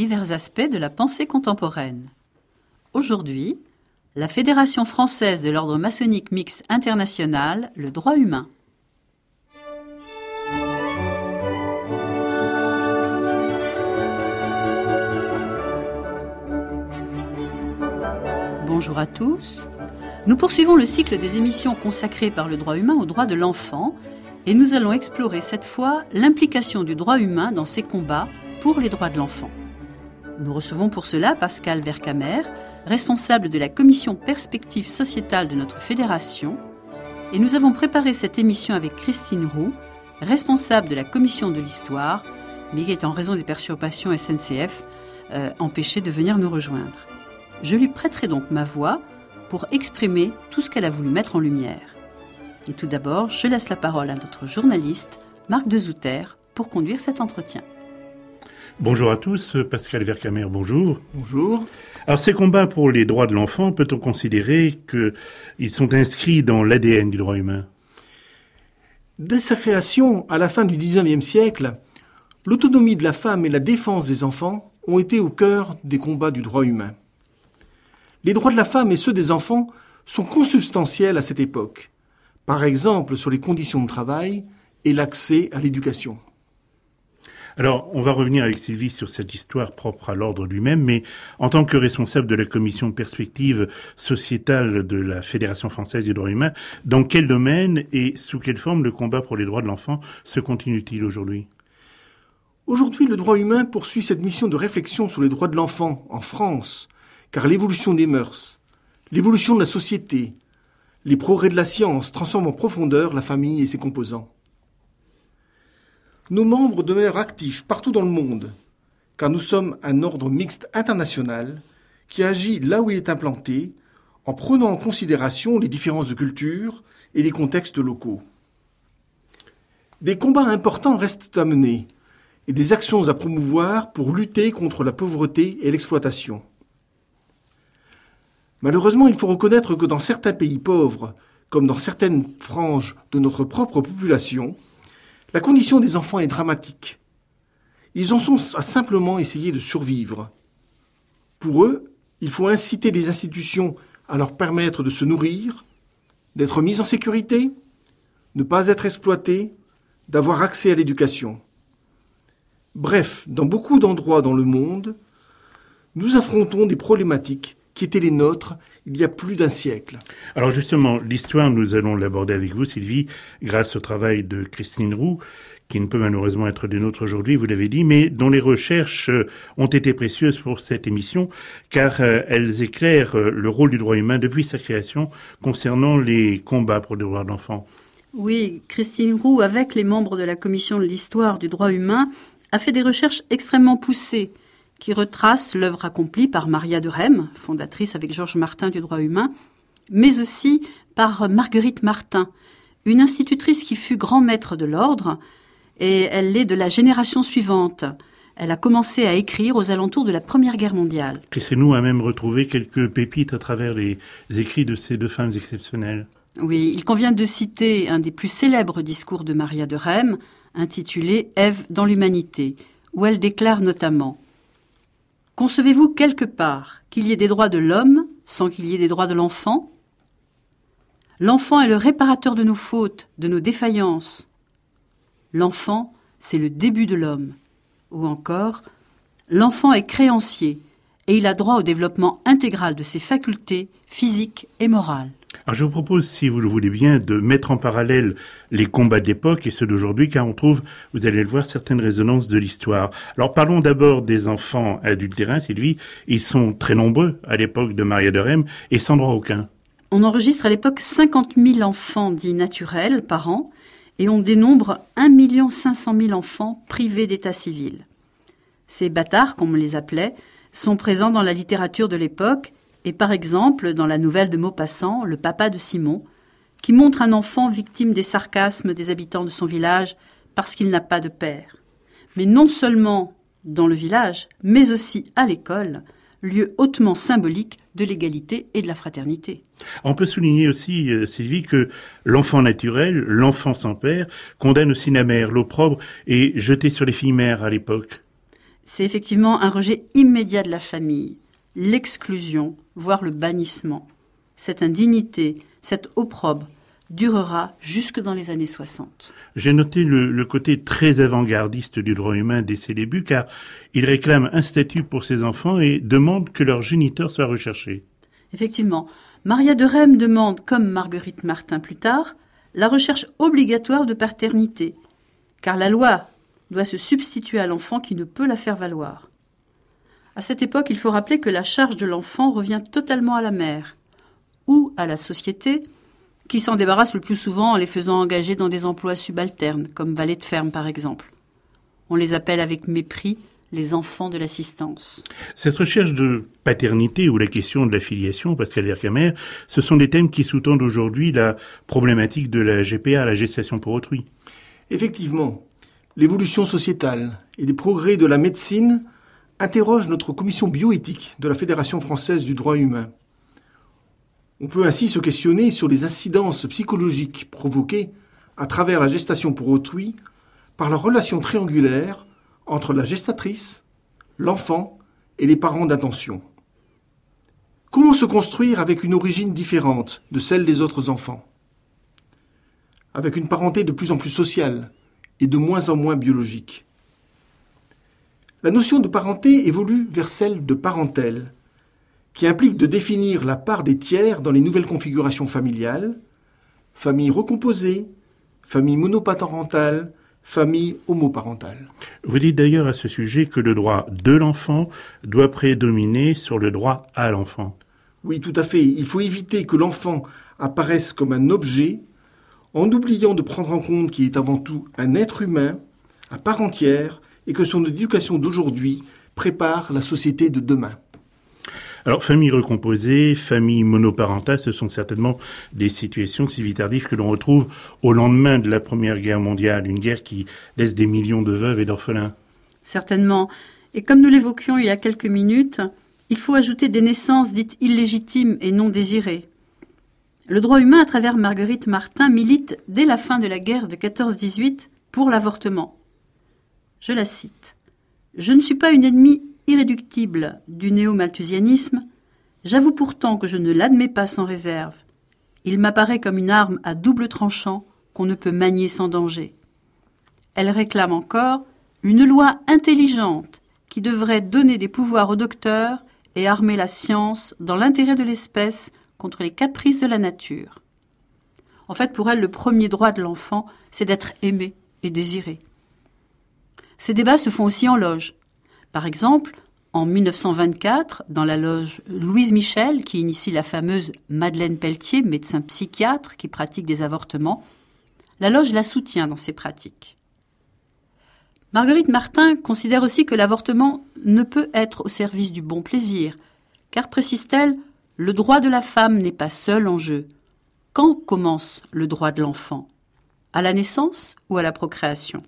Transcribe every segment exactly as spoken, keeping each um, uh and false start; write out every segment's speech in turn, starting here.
divers aspects de la pensée contemporaine. Aujourd'hui, la Fédération française de l'ordre maçonnique mixte international, le droit humain. Bonjour à tous. Nous poursuivons le cycle des émissions consacrées par le droit humain au droit de l'enfant et nous allons explorer cette fois l'implication du droit humain dans ses combats pour les droits de l'enfant. Nous recevons pour cela Pascal Vercamer, responsable de la commission perspective sociétale de notre fédération, et nous avons préparé cette émission avec Christine Roux, responsable de la commission de l'histoire, mais qui est en raison des perturbations S N C F euh, empêchée de venir nous rejoindre. Je lui prêterai donc ma voix pour exprimer tout ce qu'elle a voulu mettre en lumière. Et tout d'abord, je laisse la parole à notre journaliste, Marc Dezouter, pour conduire cet entretien. Bonjour à tous, Pascal Vercamer, bonjour. Bonjour. Alors ces combats pour les droits de l'enfant, peut-on considérer qu'ils sont inscrits dans l'A D N du droit humain ? Dès sa création, à la fin du dix-neuvième siècle, l'autonomie de la femme et la défense des enfants ont été au cœur des combats du droit humain. Les droits de la femme et ceux des enfants sont consubstantiels à cette époque, par exemple sur les conditions de travail et l'accès à l'éducation. Alors, on va revenir avec Sylvie sur cette histoire propre à l'ordre lui-même, mais en tant que responsable de la commission de perspective sociétale de la Fédération française du droit humain, dans quel domaine et sous quelle forme le combat pour les droits de l'enfant se continue-t-il aujourd'hui ? Aujourd'hui, le droit humain poursuit cette mission de réflexion sur les droits de l'enfant en France, car l'évolution des mœurs, l'évolution de la société, les progrès de la science transforment en profondeur la famille et ses composants. Nos membres demeurent actifs partout dans le monde, car nous sommes un ordre mixte international qui agit là où il est implanté, en prenant en considération les différences de culture et les contextes locaux. Des combats importants restent à mener et des actions à promouvoir pour lutter contre la pauvreté et l'exploitation. Malheureusement, il faut reconnaître que dans certains pays pauvres, comme dans certaines franges de notre propre population, la condition des enfants est dramatique. Ils en sont à simplement essayer de survivre. Pour eux, il faut inciter les institutions à leur permettre de se nourrir, d'être mis en sécurité, ne pas être exploités, d'avoir accès à l'éducation. Bref, dans beaucoup d'endroits dans le monde, nous affrontons des problématiques qui étaient les nôtres il y a plus d'un siècle. Alors justement, l'histoire, nous allons l'aborder avec vous, Sylvie, grâce au travail de Christine Roux, qui ne peut malheureusement être des nôtres aujourd'hui, vous l'avez dit, mais dont les recherches ont été précieuses pour cette émission, car elles éclairent le rôle du droit humain depuis sa création concernant les combats pour les droits de l'enfant. Oui, Christine Roux, avec les membres de la commission de l'histoire du droit humain, a fait des recherches extrêmement poussées, qui retrace l'œuvre accomplie par Maria de Rem, fondatrice avec Georges Martin du droit humain, mais aussi par Marguerite Martin, une institutrice qui fut grand maître de l'ordre, et elle est de la génération suivante. Elle a commencé à écrire aux alentours de la Première Guerre mondiale. Christine Roux a même retrouvé quelques pépites à travers les écrits de ces deux femmes exceptionnelles. Oui, il convient de citer un des plus célèbres discours de Maria de Rem, intitulé « Ève dans l'humanité », où elle déclare notamment « Concevez-vous quelque part qu'il y ait des droits de l'homme sans qu'il y ait des droits de l'enfant ? L'enfant est le réparateur de nos fautes, de nos défaillances. L'enfant, c'est le début de l'homme. » Ou encore « L'enfant est créancier et il a droit au développement intégral de ses facultés physiques et morales. » Alors je vous propose, si vous le voulez bien, de mettre en parallèle les combats de l'époque et ceux d'aujourd'hui, car on trouve, vous allez le voir, certaines résonances de l'histoire. Alors parlons d'abord des enfants adultérins, Sylvie. Ils sont très nombreux à l'époque de Maria de Rem et sans droit aucun. On enregistre à l'époque cinquante mille enfants dits naturels par an et on dénombre un million cinq cent mille enfants privés d'état civil. Ces bâtards, comme on les appelait, sont présents dans la littérature de l'époque et par exemple dans la nouvelle de Maupassant, Le papa de Simon, qui montre un enfant victime des sarcasmes des habitants de son village parce qu'il n'a pas de père. Mais non seulement dans le village, mais aussi à l'école, lieu hautement symbolique de l'égalité et de la fraternité. On peut souligner aussi, euh, Sylvie, que l'enfant naturel, l'enfant sans père, condamne aussi la mère, l'opprobre et jeté sur les filles mères à l'époque. c'est effectivement un rejet immédiat de la famille, l'exclusion, voire le bannissement. Cette indignité, cet opprobre, durera jusque dans les années soixante. J'ai noté le, le côté très avant-gardiste du droit humain dès ses débuts, car il réclame un statut pour ses enfants et demande que leur géniteur soit recherché. Effectivement, Maria de Rem demande, comme Marguerite Martin plus tard, la recherche obligatoire de paternité, car la loi doit se substituer à l'enfant qui ne peut la faire valoir. À cette époque, il faut rappeler que la charge de l'enfant revient totalement à la mère, ou à la société, qui s'en débarrasse le plus souvent en les faisant engager dans des emplois subalternes, comme valets de ferme par exemple. On les appelle avec mépris les enfants de l'assistance. Cette recherche de paternité ou la question de la filiation, Pascal Vercamer, ce sont des thèmes qui sous-tendent aujourd'hui la problématique de la G P A, la gestation pour autrui. Effectivement, l'évolution sociétale et les progrès de la médecine interrogent notre commission bioéthique de la Fédération française du droit humain. On peut ainsi se questionner sur les incidences psychologiques provoquées à travers la gestation pour autrui par la relation triangulaire entre la gestatrice, l'enfant et les parents d'intention. Comment se construire avec une origine différente de celle des autres enfants? Avec une parenté de plus en plus sociale et de moins en moins biologique. La notion de parenté évolue vers celle de parentèle, qui implique de définir la part des tiers dans les nouvelles configurations familiales, famille recomposée, famille monoparentale, famille homoparentale. Vous dites d'ailleurs à ce sujet que le droit de l'enfant doit prédominer sur le droit à l'enfant. Oui, tout à fait. Il faut éviter que l'enfant apparaisse comme un objet, en oubliant de prendre en compte qu'il est avant tout un être humain, à part entière, et que son éducation d'aujourd'hui prépare la société de demain. Alors, famille recomposée, famille monoparentale, ce sont certainement des situations civiles tardives que l'on retrouve au lendemain de la Première Guerre mondiale, une guerre qui laisse des millions de veuves et d'orphelins. Certainement. Et comme nous l'évoquions il y a quelques minutes, il faut ajouter des naissances dites illégitimes et non désirées. Le droit humain, à travers Marguerite Martin, milite dès la fin de la guerre de quatorze dix-huit pour l'avortement. Je la cite. « Je ne suis pas une ennemie irréductible du néo-malthusianisme, j'avoue pourtant que je ne l'admets pas sans réserve. Il m'apparaît comme une arme à double tranchant qu'on ne peut manier sans danger. Elle réclame encore une loi intelligente qui devrait donner des pouvoirs aux docteurs et armer la science dans l'intérêt de l'espèce contre les caprices de la nature. En fait, pour elle, le premier droit de l'enfant, c'est d'être aimé et désiré. Ces débats se font aussi en loge. Par exemple, en mille neuf cent vingt-quatre, dans la loge Louise Michel, qui initie la fameuse Madeleine Pelletier, médecin psychiatre qui pratique des avortements, la loge la soutient dans ses pratiques. Marguerite Martin considère aussi que l'avortement ne peut être au service du bon plaisir, car, précise-t-elle, le droit de la femme n'est pas seul en jeu. Quand commence le droit de l'enfant? À la naissance ou à la procréation?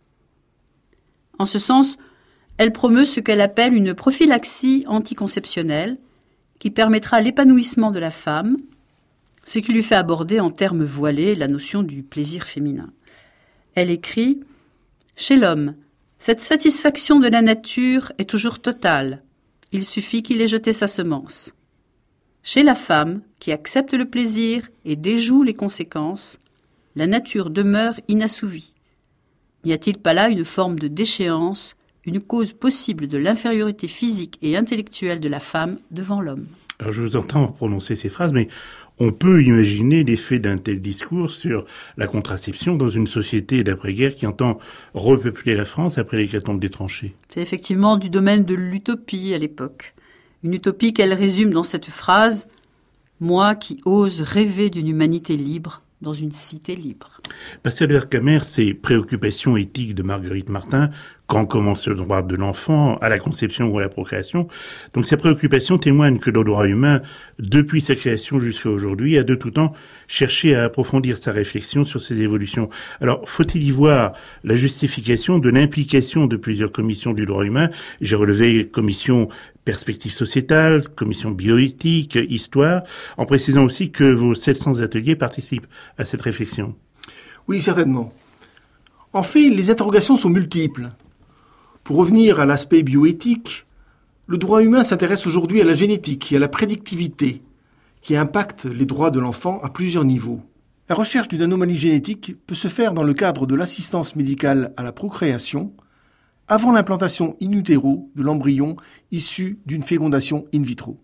En ce sens, elle promeut ce qu'elle appelle une prophylaxie anticonceptionnelle qui permettra l'épanouissement de la femme, ce qui lui fait aborder en termes voilés la notion du plaisir féminin. Elle écrit « Chez l'homme, cette satisfaction de la nature est toujours totale. Il suffit qu'il ait jeté sa semence. Chez la femme, qui accepte le plaisir et déjoue les conséquences, la nature demeure inassouvie. N'y a-t-il pas là une forme de déchéance, une cause possible de l'infériorité physique et intellectuelle de la femme devant l'homme ?» Alors je vous entends prononcer ces phrases, mais on peut imaginer l'effet d'un tel discours sur la contraception dans une société d'après-guerre qui entend repeupler la France après l'hécatombe des tranchées. C'est effectivement du domaine de l'utopie à l'époque. Une utopie qu'elle résume dans cette phrase « Moi qui ose rêver d'une humanité libre dans une cité libre ». Pascal Vercamer, ces préoccupations éthiques de Marguerite Martin, quand commence le droit de l'enfant, à la conception ou à la procréation, donc ces préoccupations témoignent que le droit humain, depuis sa création jusqu'à aujourd'hui, a de tout temps cherché à approfondir sa réflexion sur ces évolutions. Alors, faut-il y voir la justification de l'implication de plusieurs commissions du droit humain? J'ai relevé commission perspective sociétale, commission bioéthique, histoire, en précisant aussi que vos sept cents ateliers participent à cette réflexion. Oui, certainement. En fait, les interrogations sont multiples. Pour revenir à l'aspect bioéthique, le droit humain s'intéresse aujourd'hui à la génétique et à la prédictivité, qui impactent les droits de l'enfant à plusieurs niveaux. La recherche d'une anomalie génétique peut se faire dans le cadre de l'assistance médicale à la procréation, avant l'implantation in utero de l'embryon issu d'une fécondation in vitro.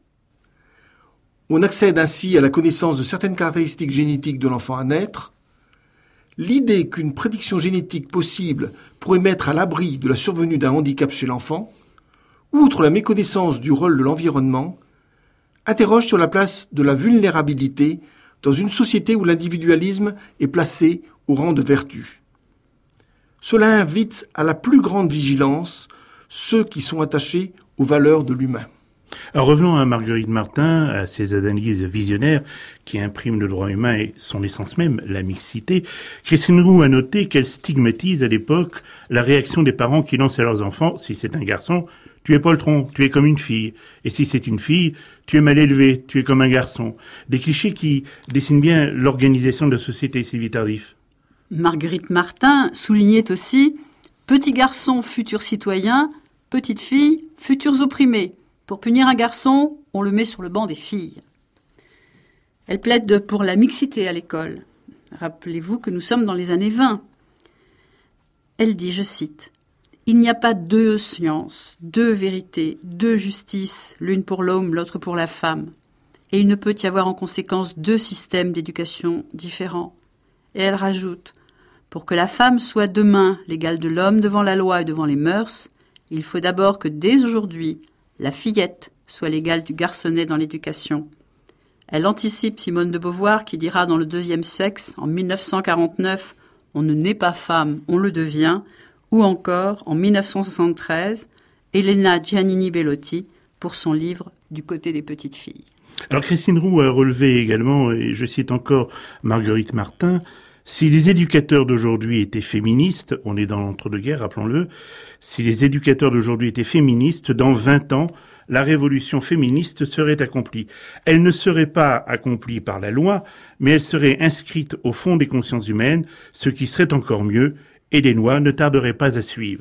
On accède ainsi à la connaissance de certaines caractéristiques génétiques de l'enfant à naître. L'idée qu'une prédiction génétique possible pourrait mettre à l'abri de la survenue d'un handicap chez l'enfant, outre la méconnaissance du rôle de l'environnement, interroge sur la place de la vulnérabilité dans une société où l'individualisme est placé au rang de vertu. Cela invite à la plus grande vigilance ceux qui sont attachés aux valeurs de l'humain. Alors revenons à Marguerite Martin, à ses analyses visionnaires qui impriment le droit humain et son essence même, la mixité. Christine Roux a noté qu'elle stigmatise à l'époque la réaction des parents qui lancent à leurs enfants, si c'est un garçon, tu es poltron, tu es comme une fille. Et si c'est une fille, tu es mal élevé, tu es comme un garçon. Des clichés qui dessinent bien l'organisation de la société, Sylvie Tardif. Marguerite Martin soulignait aussi « Petit garçon, futur citoyen, petite fille, futurs opprimés. Pour punir un garçon, on le met sur le banc des filles. » Elle plaide pour la mixité à l'école. Rappelez-vous que nous sommes dans les années vingt. Elle dit, je cite, « Il n'y a pas deux sciences, deux vérités, deux justices, l'une pour l'homme, l'autre pour la femme. Et il ne peut y avoir en conséquence deux systèmes d'éducation différents. » Et elle rajoute, « Pour que la femme soit demain l'égale de l'homme devant la loi et devant les mœurs, il faut d'abord que dès aujourd'hui, la fillette soit l'égale du garçonnet dans l'éducation. » Elle anticipe Simone de Beauvoir qui dira dans Le Deuxième Sexe, en mille neuf cent quarante-neuf, « On ne naît pas femme, on le devient », ou encore, en mille neuf cent soixante-treize, Elena Giannini Bellotti pour son livre « Du côté des petites filles ». Alors Christine Roux a relevé également, et je cite encore Marguerite Martin, « Si les éducateurs d'aujourd'hui étaient féministes, on est dans l'entre-deux-guerres, rappelons-le, si les éducateurs d'aujourd'hui étaient féministes, dans vingt ans, la révolution féministe serait accomplie. Elle ne serait pas accomplie par la loi, mais elle serait inscrite au fond des consciences humaines, ce qui serait encore mieux, et les lois ne tarderaient pas à suivre. »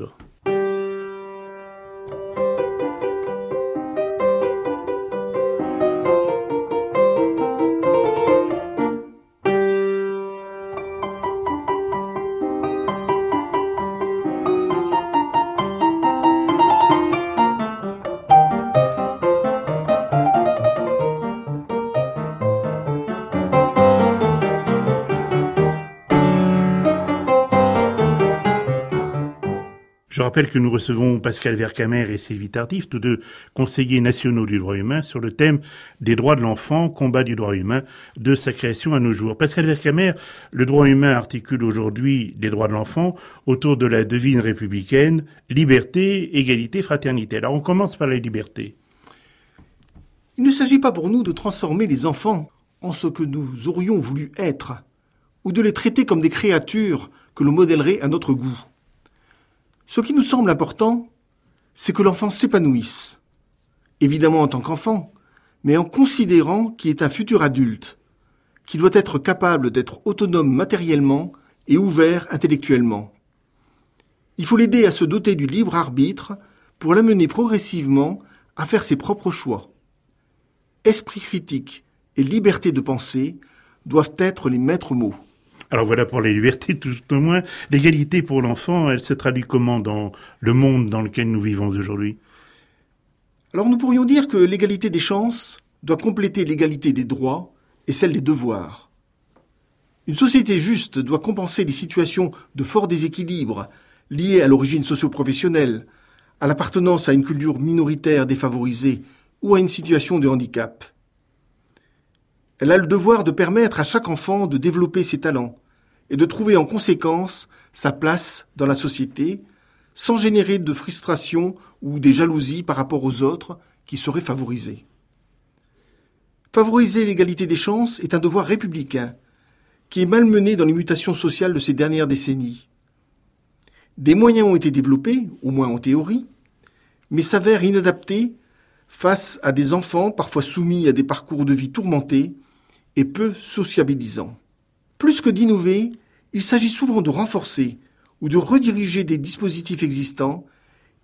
Je rappelle que nous recevons Pascal Vercamer et Sylvie Tardif, tous deux conseillers nationaux du droit humain, sur le thème des droits de l'enfant, combat du droit humain, de sa création à nos jours. Pascal Vercamer, le droit humain articule aujourd'hui les droits de l'enfant autour de la devise républicaine, liberté, égalité, fraternité. Alors on commence par la liberté. Il ne s'agit pas pour nous de transformer les enfants en ce que nous aurions voulu être, ou de les traiter comme des créatures que l'on modèlerait à notre goût. Ce qui nous semble important, c'est que l'enfant s'épanouisse, évidemment en tant qu'enfant, mais en considérant qu'il est un futur adulte, qui doit être capable d'être autonome matériellement et ouvert intellectuellement. Il faut l'aider à se doter du libre arbitre pour l'amener progressivement à faire ses propres choix. Esprit critique et liberté de penser doivent être les maîtres mots. Alors voilà pour les libertés, tout au moins. L'égalité pour l'enfant, elle se traduit comment dans le monde dans lequel nous vivons aujourd'hui ? Alors nous pourrions dire que l'égalité des chances doit compléter l'égalité des droits et celle des devoirs. Une société juste doit compenser les situations de fort déséquilibre liées à l'origine socio-professionnelle, à l'appartenance à une culture minoritaire défavorisée ou à une situation de handicap. Elle a le devoir de permettre à chaque enfant de développer ses talents et de trouver en conséquence sa place dans la société sans générer de frustration ou des jalousies par rapport aux autres qui seraient favorisés. Favoriser l'égalité des chances est un devoir républicain qui est malmené dans les mutations sociales de ces dernières décennies. Des moyens ont été développés, au moins en théorie, mais s'avèrent inadaptés face à des enfants parfois soumis à des parcours de vie tourmentés et peu sociabilisants. Plus que d'innover, il s'agit souvent de renforcer ou de rediriger des dispositifs existants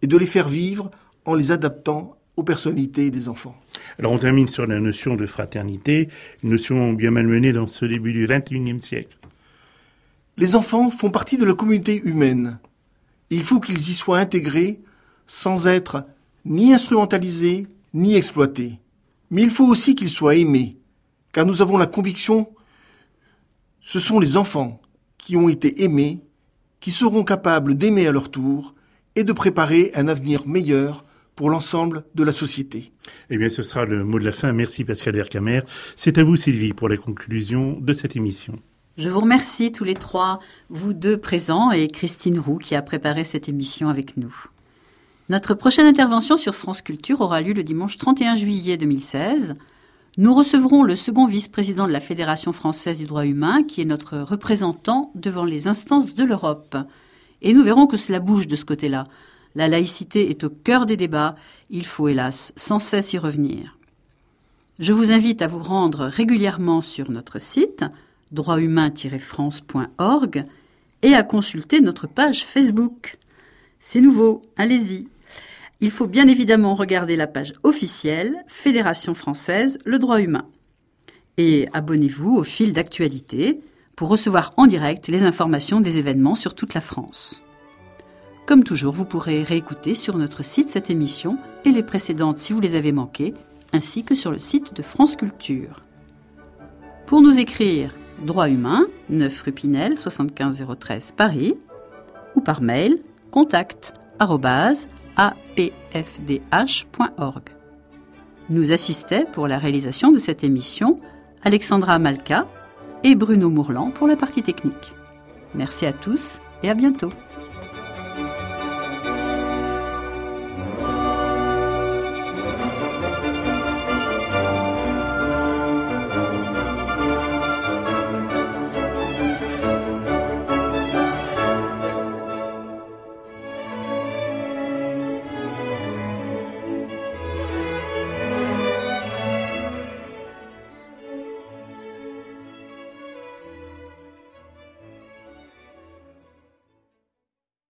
et de les faire vivre en les adaptant aux personnalités des enfants. Alors on termine sur la notion de fraternité, une notion bien malmenée dans ce début du vingt et unième siècle. Les enfants font partie de la communauté humaine. Et il faut qu'ils y soient intégrés sans être ni instrumentalisés ni exploités. Mais il faut aussi qu'ils soient aimés, car nous avons la conviction que ce sont les enfants qui ont été aimés, qui seront capables d'aimer à leur tour et de préparer un avenir meilleur pour l'ensemble de la société. Eh bien, ce sera le mot de la fin. Merci Pascal Vercamer. C'est à vous Sylvie pour la conclusion de cette émission. Je vous remercie tous les trois, vous deux présents et Christine Roux qui a préparé cette émission avec nous. Notre prochaine intervention sur France Culture aura lieu le dimanche trente et un juillet deux mille seize. Nous recevrons le second vice-président de la Fédération française du droit humain qui est notre représentant devant les instances de l'Europe. Et nous verrons que cela bouge de ce côté-là. La laïcité est au cœur des débats, il faut hélas sans cesse y revenir. Je vous invite à vous rendre régulièrement sur notre site droit humain tiret france point org et à consulter notre page Facebook. C'est nouveau, allez-y. Il faut bien évidemment regarder la page officielle Fédération française le droit humain. Et abonnez-vous au fil d'actualité pour recevoir en direct les informations des événements sur toute la France. Comme toujours, vous pourrez réécouter sur notre site cette émission et les précédentes si vous les avez manquées, ainsi que sur le site de France Culture. Pour nous écrire, droit humain, neuf rue Pinel, soixante-quinze zéro treize Paris, ou par mail, contact arobase a p f d h point org. Nous assistaient pour la réalisation de cette émission Alexandra Malka et Bruno Mourlan pour la partie technique. Merci à tous et à bientôt.